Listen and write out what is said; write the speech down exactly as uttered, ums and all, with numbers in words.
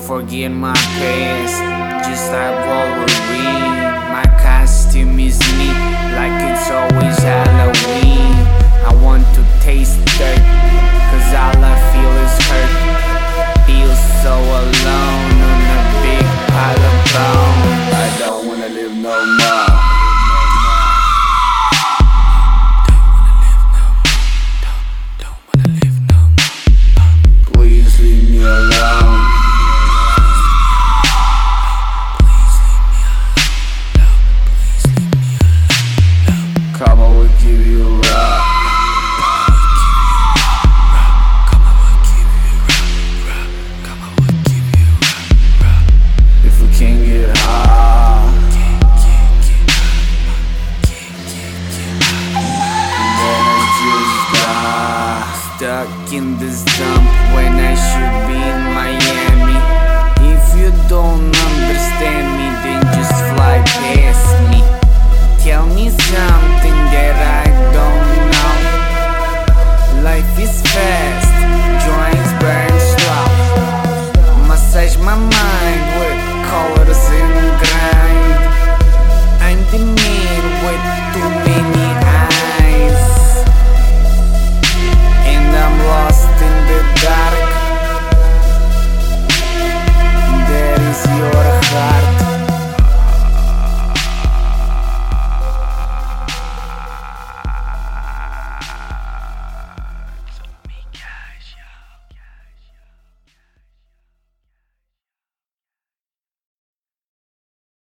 forget my past, just like Wolverine. My costume is me, like it's always Halloween. I want to taste dirt, cause all I feel is hurt. Feel so alone on a big pile of bones. I don't wanna live no more. Please leave me alone. Come on, we'll give you a rock. If we can't get high, then I just die. Stuck in this dump when I should be in Miami. If you don't understand me, then just fly past me. Tell me something that I don't know. Life is fast, joints burn slow. Massage my mind.